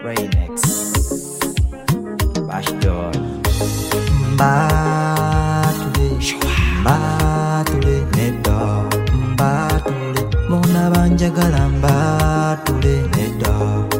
Raynex Bashdor Mbatule nedda mbatule bona banjagala mbatule nedda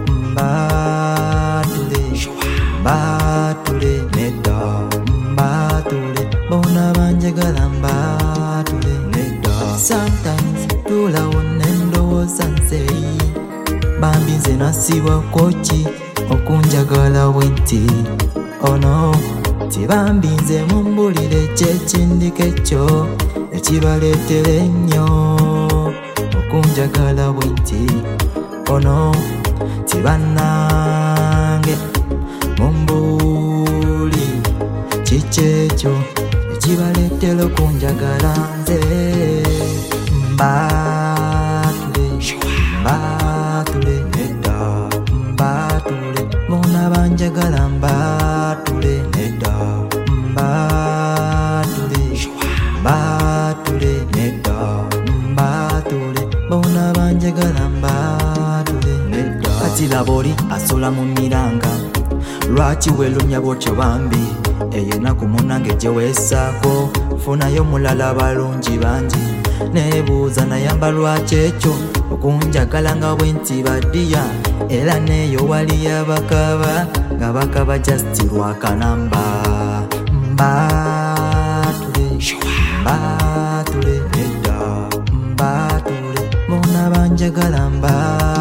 mbatule nedda mbatule bona banjagala mbatule nedda. Sometimes tulawo nendowooza nzeyi bambi nze nasibwako ki okunjagala bwenti ono tibambi nze mumbulire kyekindiko ekyo ekibaleetera ennyo okunjagala bwenti ono tibannange mumbuli kikyekyo ekibaleetera okunjagala nze. Mbatule nedda mbatule bona banjagala mbatule nedda mbatule nedda mbatule bona banjagala mbatule nedda. Kati laba oli asola mu miranga lwaki welumya bwotyo bambi eyo enaku munange gye weesaako funayo mulala balungi bangi nebuuza nayamba lwaki ekyo okunjagala nga bwenti baddiya era neyo wali abakaba nga bakaba just lwakanamba. Mbatule nedda mbatule bona banjagala